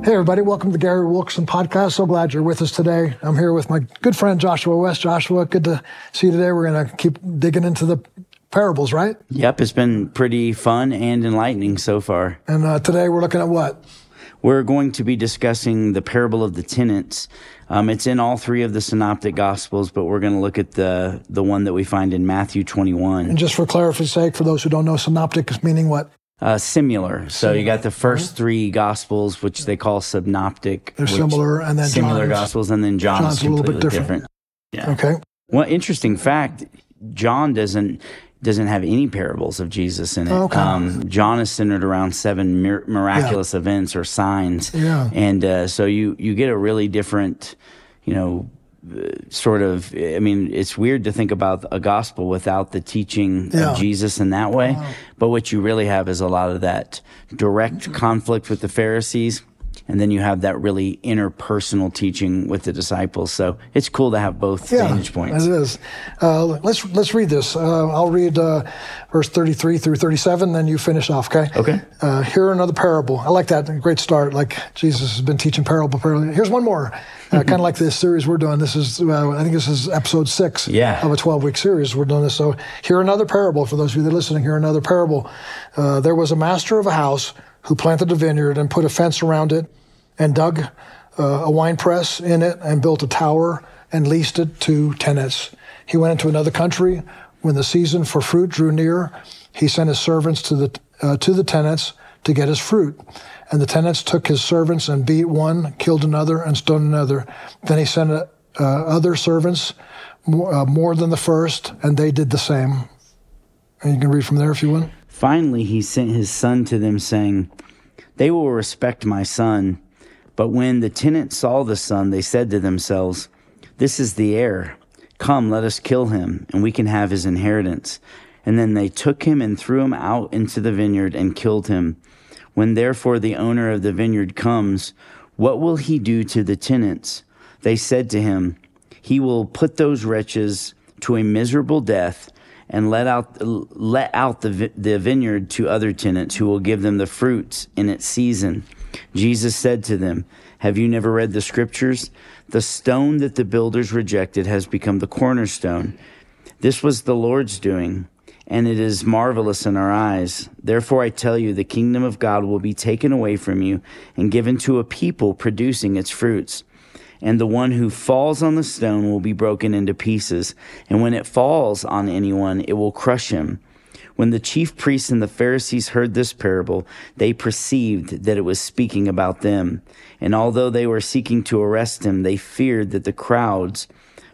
Hey, everybody. Welcome to the Gary Wilkerson Podcast. So glad you're with us today. I'm here with my good friend, Joshua West. Joshua, good to see you today. We're going to keep digging into the parables, right? Yep, it's been pretty fun and enlightening so far. And today we're looking at what? We're going to be discussing the parable of the tenants. It's in all three of the Synoptic Gospels, but we're going to look at the one that we find in Matthew 21. And just for clarity's sake, for those who don't know, synoptic is meaning what? Similar. So you got the first three Gospels, which they call synoptic. They're similar, and then similar Gospels, and then John's a little bit different. Yeah. Okay. Well, interesting fact, John doesn't have any parables of Jesus in it. Okay. John is centered around seven miraculous events or signs. Yeah. And so you get a really different, sort of, I mean, it's weird to think about a gospel without the teaching of Jesus in that way. Wow. But what you really have is a lot of that direct conflict with the Pharisees. And then you have that really interpersonal teaching with the disciples. So it's cool to have both vantage points. It is. Let's read this. I'll read verse 33 through 37, then you finish off, okay? Okay. Here another parable. I like that. Great start. Like Jesus has been teaching parable. Here's one more. Kind of like this series we're doing. This is, I think this is episode 6 of a 12-week series. We're doing this. So here another parable. For those of you that are listening, here another parable. There was a master of a house who planted a vineyard and put a fence around it and dug a wine press in it and built a tower and leased it to tenants. He went into another country. When the season for fruit drew near, he sent his servants to the tenants to get his fruit. And the tenants took his servants and beat one, killed another, and stoned another. Then he sent other servants, more than the first, and they did the same. And you can read from there if you want. Finally, he sent his son to them, saying, "They will respect my son." But when the tenants saw the son, they said to themselves, "This is the heir. Come, let us kill him, and we can have his inheritance." And then they took him and threw him out into the vineyard and killed him. When therefore the owner of the vineyard comes, what will he do to the tenants? They said to him, "He will put those wretches to a miserable death, and let out the vineyard to other tenants who will give them the fruits in its season." Jesus said to them, "Have you never read the scriptures? The stone that the builders rejected has become the cornerstone. This was the Lord's doing, and it is marvelous in our eyes. Therefore I tell you, the kingdom of God will be taken away from you and given to a people producing its fruits. And the one who falls on the stone will be broken into pieces, and when it falls on anyone, it will crush him." When the chief priests and the Pharisees heard this parable, they perceived that it was speaking about them. And although they were seeking to arrest him, they feared the crowds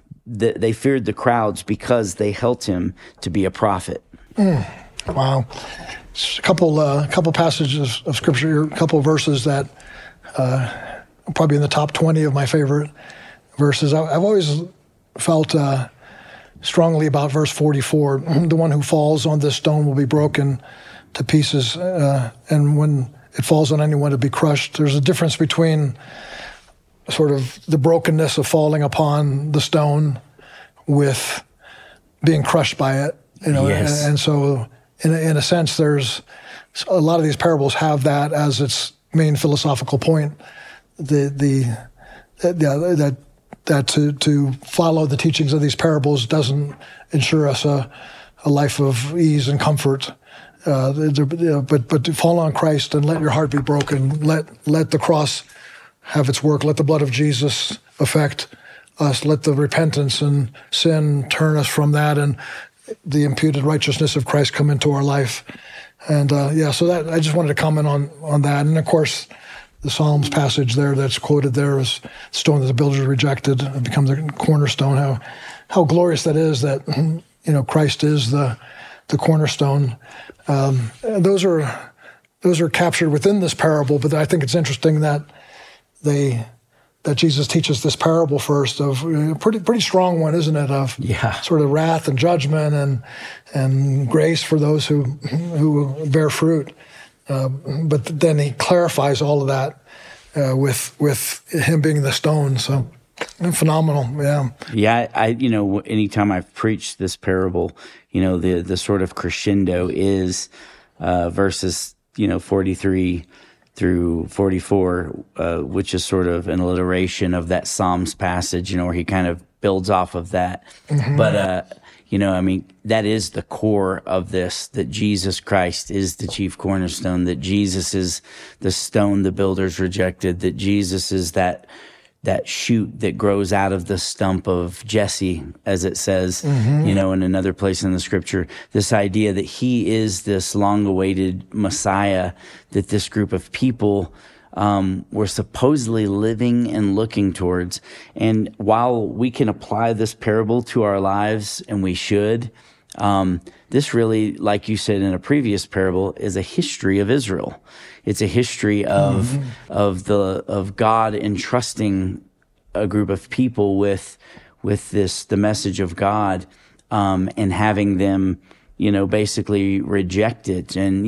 because they held him to be a prophet. Wow. A couple passages of scripture here, a couple of verses that probably in the top 20 of my favorite verses. I've always felt strongly about verse 44. The one who falls on this stone will be broken to pieces, and when it falls on anyone, it'll be crushed. There's a difference between sort of the brokenness of falling upon the stone with being crushed by it. Yes. And so in a sense, there's a lot of these parables have that as its main philosophical point. That to follow the teachings of these parables doesn't ensure us a life of ease and comfort. But to fall on Christ and let your heart be broken, let the cross have its work, let the blood of Jesus affect us, let the repentance and sin turn us from that, and the imputed righteousness of Christ come into our life. And so that I just wanted to comment on that. And of course, the Psalms passage there that's quoted there is stone that the builders rejected, it becomes a cornerstone. How glorious that is that Christ is the cornerstone. Those are captured within this parable, but I think it's interesting that Jesus teaches this parable first of pretty strong one, isn't it? Of sort of wrath and judgment and grace for those who bear fruit. But then he clarifies all of that with him being the stone. So phenomenal, yeah. Yeah, anytime I've preached this parable, the sort of crescendo is verses 43 through 44, which is sort of an alliteration of that Psalms passage, where he kind of builds off of that. Mm-hmm. But, that is the core of this, that Jesus Christ is the chief cornerstone, that Jesus is the stone the builders rejected, that Jesus is that shoot that grows out of the stump of Jesse, as it says, mm-hmm. In another place in the scripture, this idea that he is this long-awaited Messiah, that this group of people were supposedly living and looking towards. And while we can apply this parable to our lives, and we should, this really, like you said in a previous parable, is a history of Israel. It's a history of mm-hmm. of God entrusting a group of people with the message of God, and having them, basically reject it. And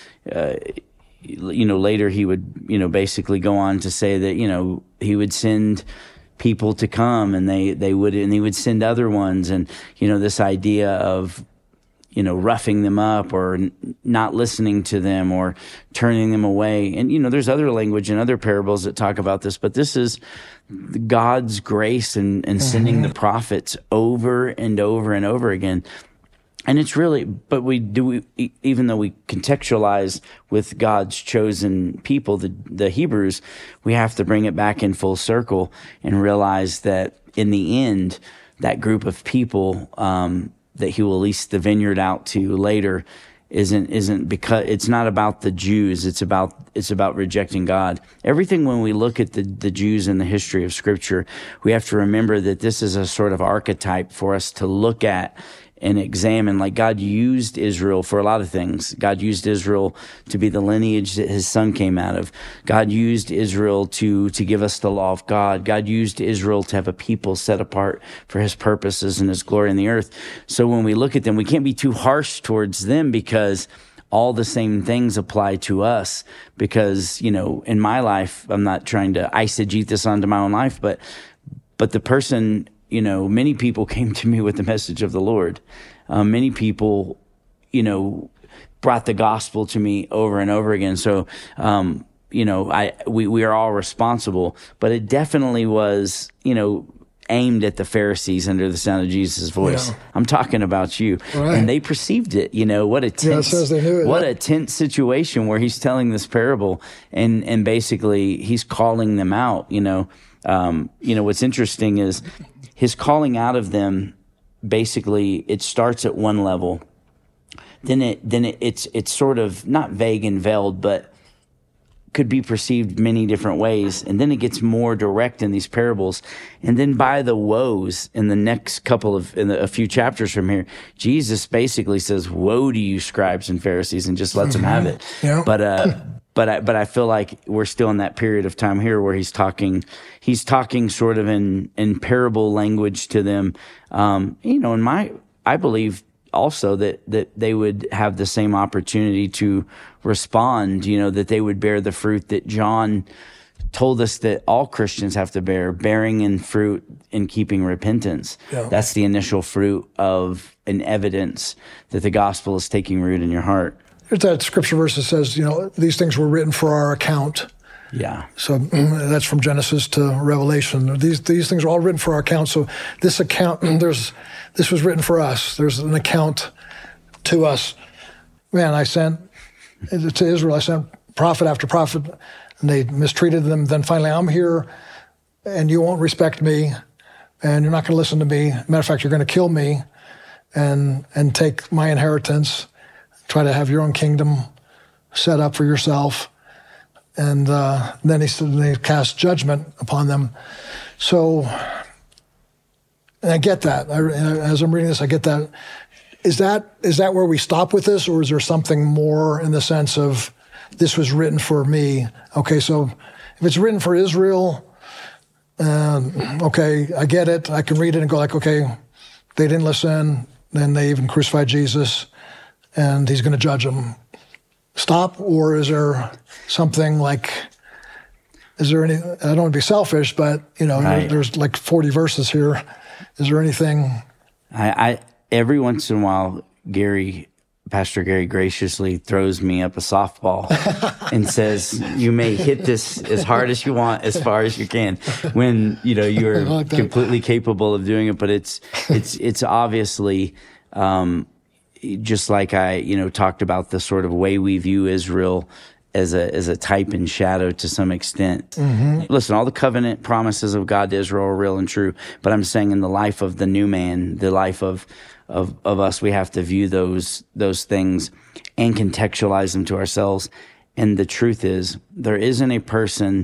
later he would basically go on to say that he would send people to come, and he would send other ones, and this idea of roughing them up, or not listening to them, or turning them away. And, there's other language in other parables that talk about this, but this is God's grace and mm-hmm. sending the prophets over and over and over again. And it's really, but even though we contextualize with God's chosen people, the Hebrews, we have to bring it back in full circle and realize that in the end, that group of people, that he will lease the vineyard out to later isn't because it's not about the Jews. It's about rejecting God. Everything, when we look at the Jews in the history of Scripture, we have to remember that this is a sort of archetype for us to look at and examine. Like, God used Israel for a lot of things. God used Israel to be the lineage that his son came out of. God used Israel to give us the law of God. God used Israel to have a people set apart for his purposes and his glory in the earth. So when we look at them, we can't be too harsh towards them, because all the same things apply to us. Because, in my life, I'm not trying to eisegete this onto my own life, but the person, many people came to me with the message of the Lord. Many people, brought the gospel to me over and over again. So, we are all responsible, but it definitely was, aimed at the Pharisees under the sound of Jesus' voice. Yeah. I'm talking about you. Right. And they perceived it. What a tense, a tense situation where he's telling this parable, and basically he's calling them out. What's interesting is his calling out of them. Basically, it starts at one level, then it's sort of not vague and veiled, but could be perceived many different ways, and then it gets more direct in these parables. And then by the woes in the next a few chapters from here, Jesus basically says, "Woe to you, scribes and Pharisees," and just lets them have it. Yeah. But I feel like we're still in that period of time here where he's talking sort of in parable language to them. I believe also that they would have the same opportunity to respond, that they would bear the fruit that John told us that all Christians have to bear, bearing in fruit in keeping repentance. Yeah. That's the initial fruit of an evidence that the gospel is taking root in your heart. There's that scripture verse that says, these things were written for our account. Yeah. So that's from Genesis to Revelation. These things are all written for our account. So this account, this was written for us. There's an account to us. Man, I sent to Israel, I sent prophet after prophet, and they mistreated them. Then finally, I'm here, and you won't respect me, and you're not going to listen to me. Matter of fact, you're going to kill me and take my inheritance, try to have your own kingdom set up for yourself. And then he said they cast judgment upon them. So, and I get that. As I'm reading this, I get that. Is that where we stop with this, or is there something more in the sense of this was written for me? Okay, so if it's written for Israel, okay, I get it. I can read it and go like, okay, they didn't listen. Then they even crucified Jesus, and he's going to judge them. Stop, or is there something like? Is there any? I don't want to be selfish, but right. There's like 40 verses here. Is there anything? I every once in a while, Gary, Pastor Gary graciously throws me up a softball and says, you may hit this as hard as you want, as far as you can, when, you're completely capable of doing it. But it's obviously, just like I, talked about the sort of way we view Israel as a type and shadow to some extent. Mm-hmm. Listen, all the covenant promises of God to Israel are real and true, but I'm saying in the life of the new man, the life of us, we have to view those things and contextualize them to ourselves. And the truth is, there isn't a person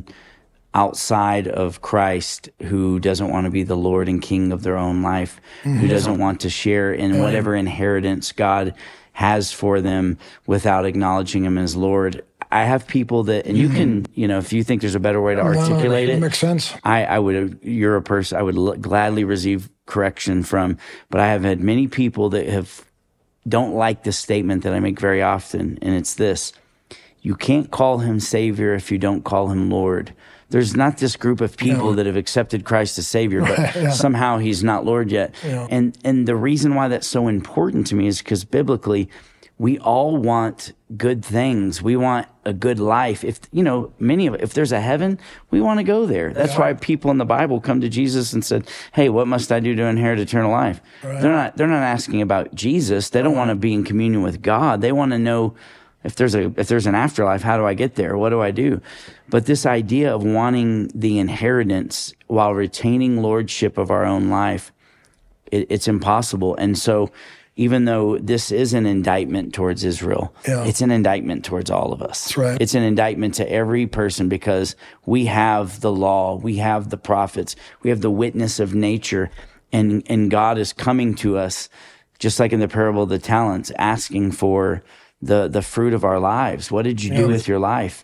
outside of Christ who doesn't want to be the Lord and King of their own life, who doesn't want to share in whatever inheritance God has for them without acknowledging him as Lord. I have people that, and you can, if you think there's a better way to articulate it, makes sense. You're a person I would gladly receive correction from, but I have had many people that don't like this statement that I make very often, and it's this: you can't call him Savior if you don't call him Lord. There's not this group of people that have accepted Christ as Savior, but somehow he's not Lord yet. Yeah. And the reason why that's so important to me is because biblically, we all want good things. We want a good life. If there's a heaven, we want to go there. That's why people in the Bible come to Jesus and said, "Hey, what must I do to inherit eternal life?" Right. They're not asking about Jesus. They don't want to be in communion with God. They want to know if there's an afterlife, how do I get there? What do I do? But this idea of wanting the inheritance while retaining lordship of our own life, it's impossible. And so, even though this is an indictment towards Israel, it's an indictment towards all of us. That's right. It's an indictment to every person because we have the law, we have the prophets, we have the witness of nature, and God is coming to us, just like in the parable of the talents, asking for the fruit of our lives. What did you do with your life?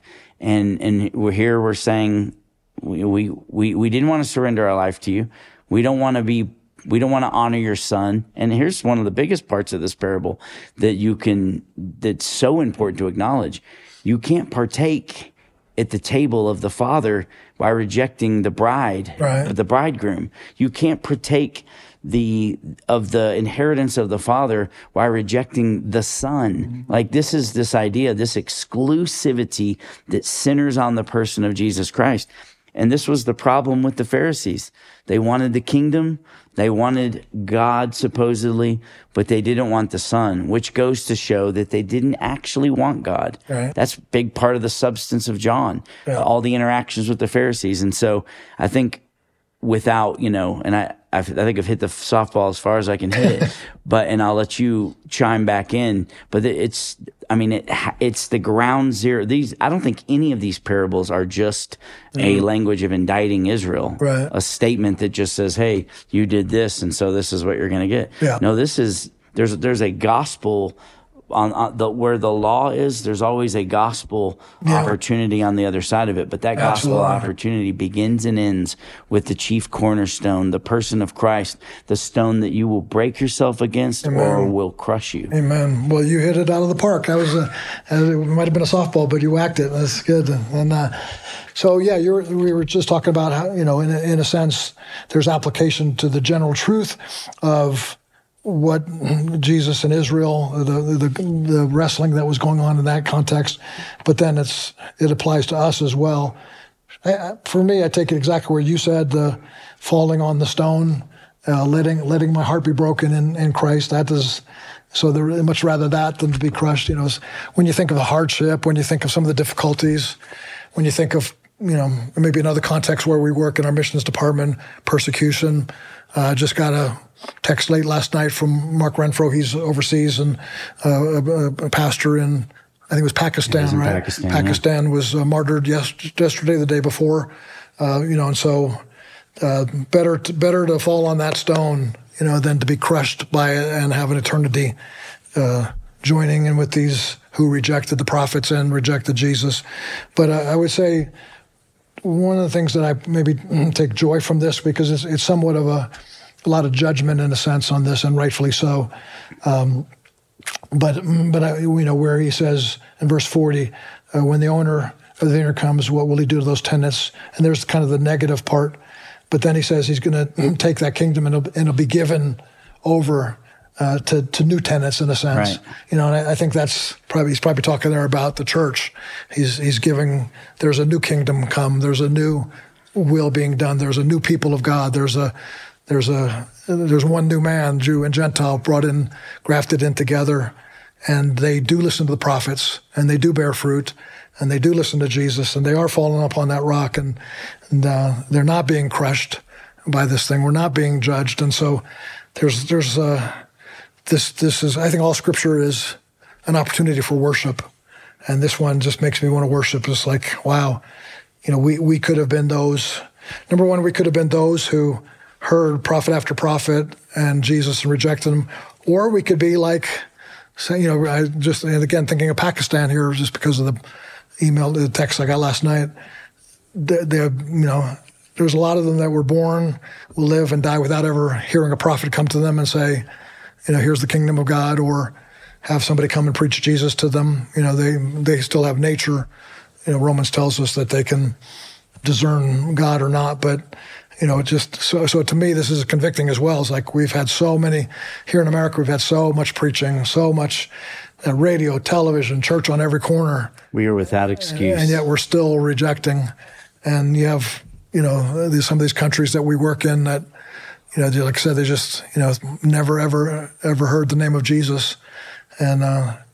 And we're saying we didn't want to surrender our life to you. We don't want to honor your son. And here's one of the biggest parts of this parable that's so important to acknowledge. You can't partake at the table of the Father by rejecting the bride, the bridegroom. You can't partake of the inheritance of the Father while rejecting the Son. Like this is this idea, this exclusivity that centers on the person of Jesus Christ. And this was the problem with the Pharisees. They wanted the kingdom, they wanted God supposedly, but they didn't want the Son, which goes to show that they didn't actually want God. Right. That's a big part of the substance of John, all the interactions with the Pharisees. And so I think without, and I think I've hit the softball as far as I can hit it, and I'll let you chime back in. But it's the ground zero. I don't think any of these parables are just a language of indicting Israel, a statement that just says, "Hey, you did this, and so this is what you're going to get." Yeah. No, there's a gospel where the law is. There's always a gospel opportunity on the other side of it, but that gospel opportunity begins and ends with the chief cornerstone, the person of Christ, the stone that you will break yourself against or will crush you. Amen. Well, you hit it out of the park. It might have been a softball, but you whacked it. That's good. And so, we were just talking about how, in a sense, there's application to the general truth of what Jesus and Israel, the wrestling that was going on in that context, but then it applies to us as well. For me, I take it exactly where you said, falling on the stone, letting my heart be broken in Christ. That is, so they're much rather that than to be crushed. When you think of the hardship, when you think of some of the difficulties, when you think of maybe another context where we work in our missions department, persecution. Just got a text late last night from Mark Renfro. He's overseas and a pastor in, I think it was Pakistan, right? Pakistan was martyred yesterday, the day before. And so better to fall on that stone, than to be crushed by it and have an eternity joining in with these who rejected the prophets and rejected Jesus. But I would say one of the things that I maybe take joy from this, because it's somewhat of a lot of judgment in a sense on this, and rightfully so. But where he says in verse 40, when the owner of the vineyard comes, what will he do to those tenants? And there's kind of the negative part. But then he says he's going to take that kingdom and it'll be given over to new tenants in a sense. Right. And I think he's probably talking there about the church. He's giving, there's a new kingdom come, there's a new will being done, there's a new people of God, there's one new man, Jew and Gentile, grafted in together, and they do listen to the prophets, and they do bear fruit, and they do listen to Jesus, and they are falling upon that rock, and they're not being crushed by this thing. We're not being judged, and so this is, I think all Scripture is an opportunity for worship, and this one just makes me want to worship. It's like, wow, we could have been those. Number one, we could have been those who heard prophet after prophet and Jesus and rejected him, or we could be like, and again, thinking of Pakistan here, just because of the text I got last night. There's a lot of them that were born, will live and die without ever hearing a prophet come to them and say, here's the kingdom of God, or have somebody come and preach Jesus to them. They still have nature. Romans tells us that they can discern God or not, but so to me, this is convicting as well. It's like we've had so many, here in America, we've had so much preaching, so much radio, television, church on every corner. We are without excuse. And yet we're still rejecting. And you have, some of these countries that we work in that, like I said, they just, never, ever heard the name of Jesus. And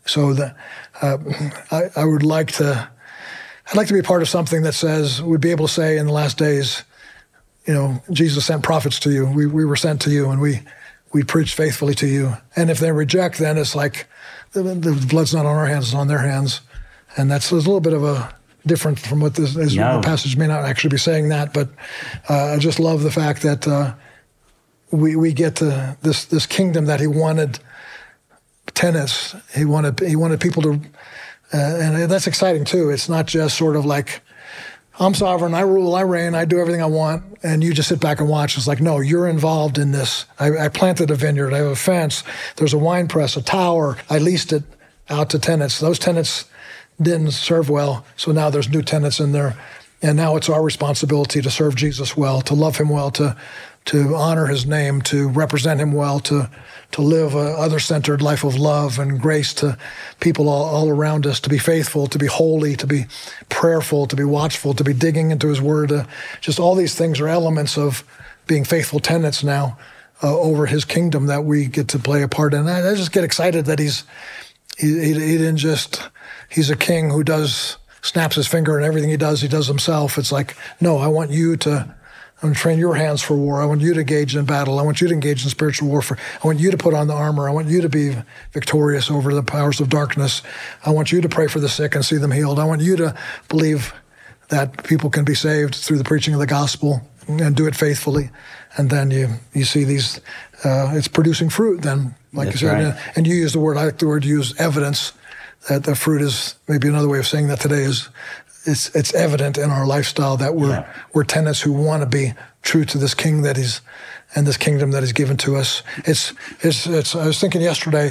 I would like to, I'd like to be part of something that says, we'd be able to say in the last days, Jesus sent prophets to you. We were sent to you, and we preached faithfully to you. And if they reject, then it's like the blood's not on our hands, it's on their hands. And there's a little bit of a different from what this is. No. The passage may not actually be saying that, but I just love the fact that we get to this kingdom that he wanted tenants. He wanted people to, and that's exciting too. It's not just sort of like, I'm sovereign, I rule, I reign, I do everything I want, and you just sit back and watch. It's like, no, you're involved in this. I planted a vineyard, I have a fence, there's a wine press, a tower, I leased it out to tenants. Those tenants didn't serve well, so now there's new tenants in there. And now it's our responsibility to serve Jesus well, to love him well, to honor his name, to represent him well, to live a other-centered life of love and grace to people all around us, to be faithful, to be holy, to be prayerful, to be watchful, to be digging into his word. Just all these things are elements of being faithful tenants now over his kingdom that we get to play a part in. I just get excited that he didn't just, he's a king who snaps his finger and everything he does himself. It's like, no, I want you to train your hands for war. I want you to engage in battle. I want you to engage in spiritual warfare. I want you to put on the armor. I want you to be victorious over the powers of darkness. I want you to pray for the sick and see them healed. I want you to believe that people can be saved through the preaching of the gospel and do it faithfully. And then you see these, it's producing fruit then, like you said. Right. And you use the word, I like the word you use, evidence, that the fruit is, maybe another way of saying that today is, it's evident in our lifestyle that we're tenants who want to be true to this king and this kingdom that he's given to us. It's I was thinking yesterday,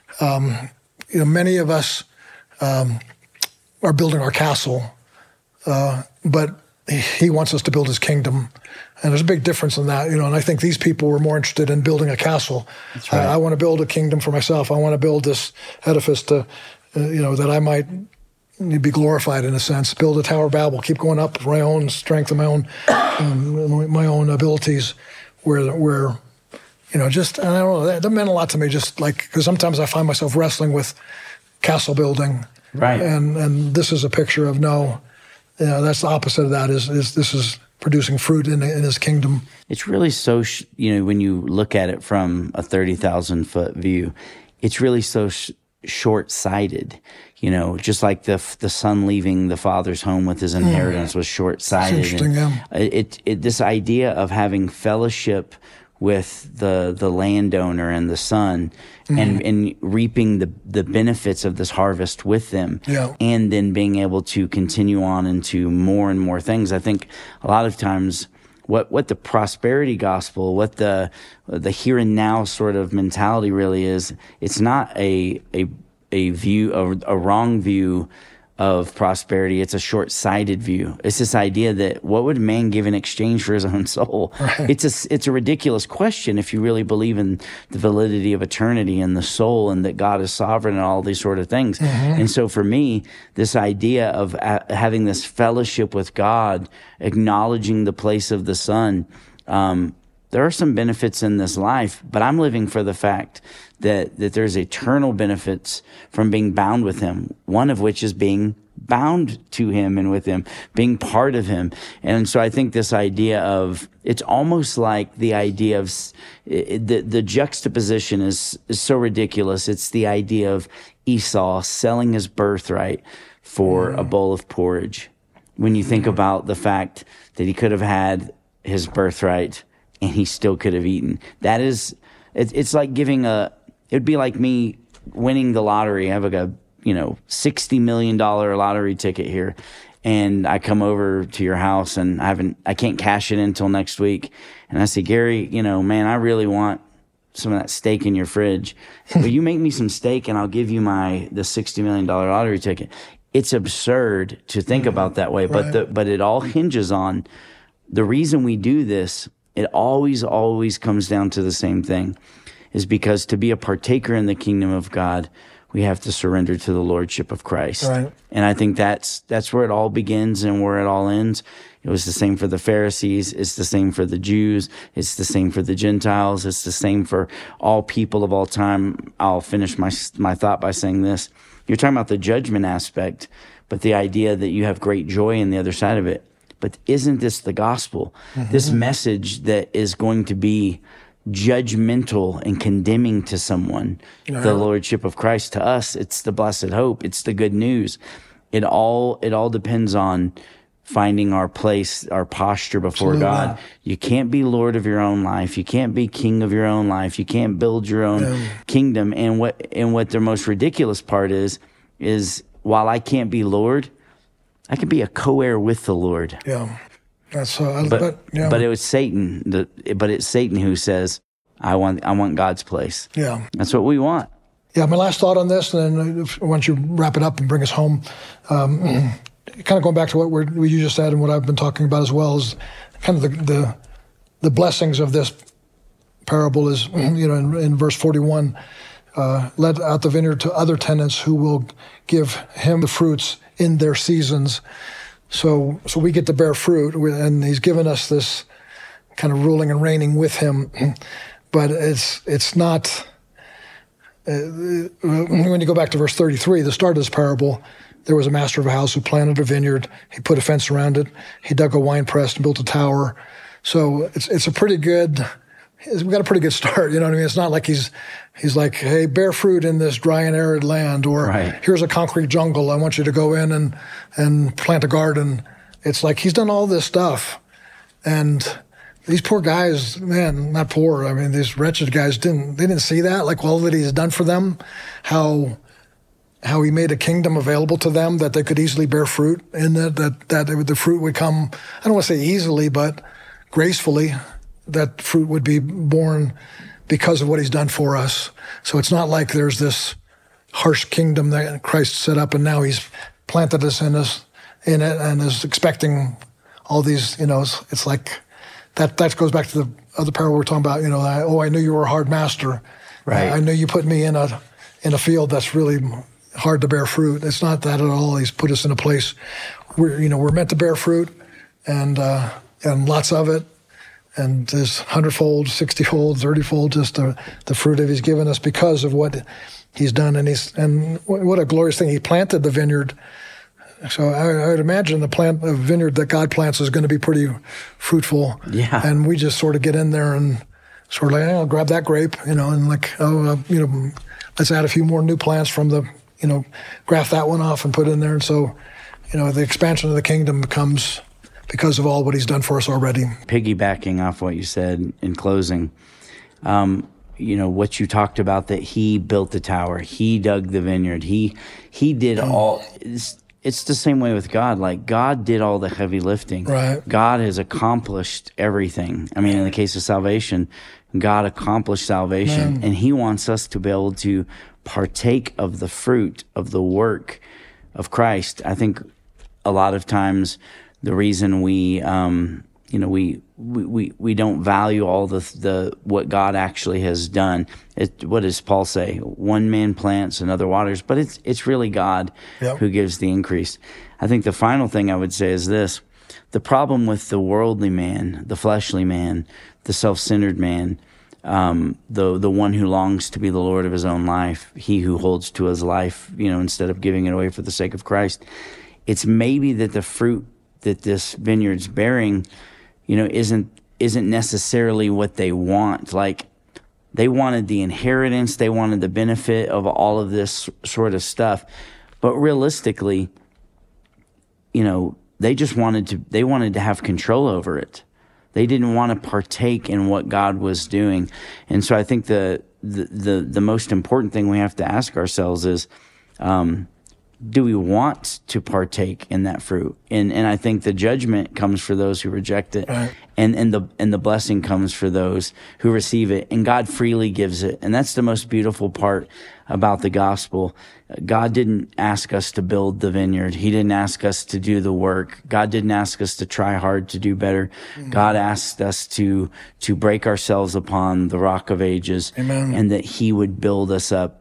many of us are building our castle, but he wants us to build his kingdom. And there's a big difference in that, and I think these people were more interested in building a castle. That's right. I want to build a kingdom for myself. I want to build this edifice to, that I might be glorified in a sense, build a Tower of Babel, keep going up for my own strength and my own abilities where just, and I don't know, that meant a lot to me, just like, because sometimes I find myself wrestling with castle building. Right. And this is a picture of that's the opposite of that is this is producing fruit in his kingdom. It's really so, when you look at it from a 30,000-foot view, it's really so short-sighted. Just like the son leaving the father's home with his inheritance was short-sighted. That's interesting, yeah. This idea of having fellowship with the landowner and the son and reaping the benefits of this harvest with them, and then being able to continue on into more and more things. I think a lot of times what the prosperity gospel, what the here and now sort of mentality really is, it's not a view, a wrong view of prosperity. It's a short-sighted view. It's this idea that what would man give in exchange for his own soul? Right. It's a ridiculous question if you really believe in the validity of eternity and the soul and that God is sovereign and all these sort of things. Mm-hmm. And so for me, this idea of having this fellowship with God, acknowledging the place of the Son, there are some benefits in this life, but I'm living for the fact that there's eternal benefits from being bound with him, one of which is being bound to him and with him, being part of him. And so I think this idea of, it's almost like the idea of, the juxtaposition is so ridiculous. It's the idea of Esau selling his birthright for a bowl of porridge. When you think about the fact that he could have had his birthright and he still could have eaten. That is, it's like it'd be like me winning the lottery. I have like a, $60 million lottery ticket here. And I come over to your house and I can't cash it in until next week. And I say, Gary, man, I really want some of that steak in your fridge. Will you make me some steak and I'll give you the $60 million lottery ticket? It's absurd to think about that way, right. But it all hinges on the reason we do this. It always comes down to the same thing, is because to be a partaker in the kingdom of God, we have to surrender to the lordship of Christ. Right. And I think that's where it all begins and where it all ends. It was the same for the Pharisees. It's the same for the Jews. It's the same for the Gentiles. It's the same for all people of all time. I'll finish my thought by saying this. You're talking about the judgment aspect, but the idea that you have great joy in the other side of it. But isn't this the gospel? Mm-hmm. This message that is going to be judgmental and condemning to someone, the lordship of Christ. To us, it's the blessed hope. It's the good news. It all depends on finding our place, our posture before God. You can't be Lord of your own life. You can't be king of your own life. You can't build your own kingdom. And what the most ridiculous part is while I can't be Lord, I can be a co-heir with the Lord. Yeah, that's but it was Satan. But it's Satan who says, "I want God's place." Yeah, that's what we want. Yeah, my last thought on this, and then once you wrap it up and bring us home, kind of going back to what you just said and what I've been talking about as well, is kind of the blessings of this parable is, in verse 41, let out the vineyard to other tenants who will give him the fruits in their seasons. So we get to bear fruit, and he's given us this kind of ruling and reigning with him. But it's not, when you go back to verse 33, the start of this parable, there was a master of a house who planted a vineyard. He put a fence around it. He dug a wine press and built a tower. So it's a pretty good, we've got a pretty good start. You know what I mean? It's not like he's like, hey, bear fruit in this dry and arid land, or here's a concrete jungle. I want you to go in and plant a garden. It's like he's done all this stuff. And these poor guys, man, not poor. I mean, these wretched guys didn't see that, like all that he's done for them, how he made a kingdom available to them that they could easily bear fruit, and that the fruit would come, I don't want to say easily, but gracefully, that fruit would be born because of what he's done for us. So it's not like there's this harsh kingdom that Christ set up and now he's planted us in it and is expecting all these, it's like that goes back to the other parable we're talking about, I knew you were a hard master. Right. I knew you put me in a field that's really hard to bear fruit. It's not that at all. He's put us in a place where, we're meant to bear fruit and lots of it. And there's 100-fold, 60-fold, 30-fold, just the fruit that he's given us because of what he's done. And what a glorious thing. He planted the vineyard. So I would imagine the vineyard that God plants is going to be pretty fruitful. Yeah. And we just sort of get in there and sort of like, I'll grab that grape, and like, let's add a few more new plants from the, graft that one off and put it in there. And so, the expansion of the kingdom comes because of all what he's done for us already. Piggybacking off what you said in closing, what you talked about, that he built the tower, he dug the vineyard, he did all. It's the same way with God. Like, God did all the heavy lifting. Right. God has accomplished everything. I mean, in the case of salvation, God accomplished salvation, and he wants us to be able to partake of the fruit of the work of Christ. I think a lot of times the reason we don't value all the what God actually has done. What does Paul say? One man plants, another waters, but it's really God who gives the increase. I think the final thing I would say is this: the problem with the worldly man, the fleshly man, the self-centered man, the one who longs to be the Lord of his own life, he who holds to his life, instead of giving it away for the sake of Christ. It's maybe that the fruit that this vineyard's bearing, isn't necessarily what they want. Like, they wanted the inheritance, they wanted the benefit of all of this sort of stuff, but realistically, they just wanted to have control over it. They didn't want to partake in what God was doing. And so I think the most important thing we have to ask ourselves is, do we want to partake in that fruit? And I think the judgment comes for those who reject it, right. and the blessing comes for those who receive it. And God freely gives it. And that's the most beautiful part about the gospel. God didn't ask us to build the vineyard. He didn't ask us to do the work. God didn't ask us to try hard to do better. Mm-hmm. God asked us to break ourselves upon the rock of ages. Amen. And that he would build us up.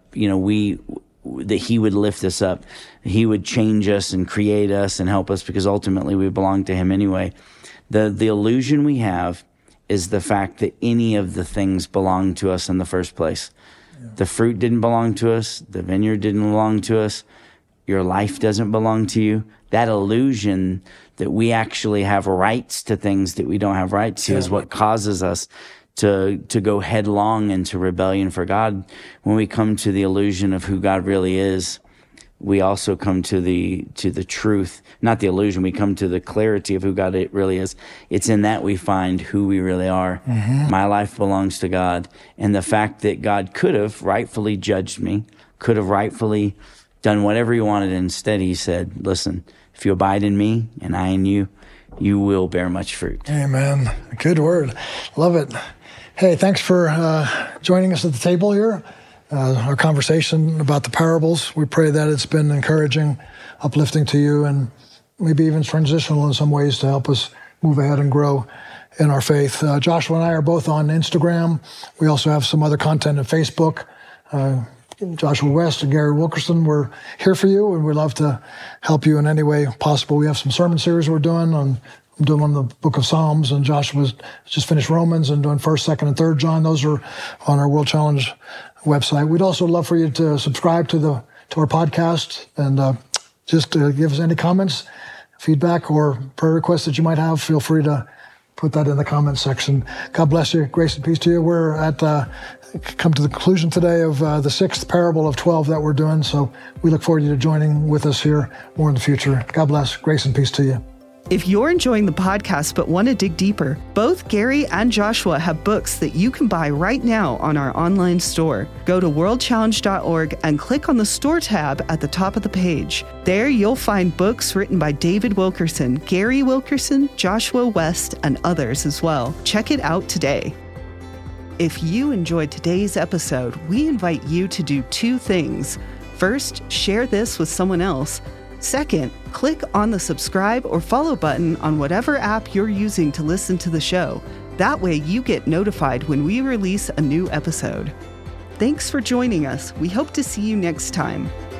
That he would lift us up. He would change us and create us and help us, because ultimately we belong to him anyway. The illusion we have is the fact that any of the things belong to us in the first place. Yeah. The fruit didn't belong to us. The vineyard didn't belong to us. Your life doesn't belong to you. That illusion that we actually have rights to things that we don't have rights to is what causes us to go headlong into rebellion for God. When we come to the illusion of who God really is, we also come to the truth, not the illusion. We come to the clarity of who God really is. It's in that we find who we really are. Mm-hmm. My life belongs to God. And the fact that God could have rightfully judged me, could have rightfully done whatever he wanted. Instead, he said, listen, if you abide in me and I in you, you will bear much fruit. Amen. Good word. Love it. Hey, thanks for joining us at the table here. Our conversation about the parables. We pray that it's been encouraging, uplifting to you, and maybe even transitional in some ways to help us move ahead and grow in our faith. Joshua and I are both on Instagram. We also have some other content on Facebook. Joshua West and Gary Wilkerson, we're here for you, and we'd love to help you in any way possible. We have some sermon series we're doing on. I'm doing one of the book of Psalms, and Joshua's just finished Romans and doing 1st, 2nd, and 3rd John. Those are on our World Challenge website. We'd also love for you to subscribe to our podcast and just give us any comments, feedback, or prayer requests that you might have. Feel free to put that in the comments section. God bless you. Grace and peace to you. We're come to the conclusion today of the 6th parable of 12 that we're doing. So we look forward to you joining with us here more in the future. God bless. Grace and peace to you. If you're enjoying the podcast but want to dig deeper, both Gary and Joshua have books that you can buy right now on our online store. Go to worldchallenge.org and click on the store tab at the top of the page. There you'll find books written by David Wilkerson, Gary Wilkerson, Joshua West, and others as well. Check it out today. If you enjoyed today's episode, we invite you to do 2 things. First, share this with someone else. Second, click on the subscribe or follow button on whatever app you're using to listen to the show. That way you get notified when we release a new episode. Thanks for joining us. We hope to see you next time.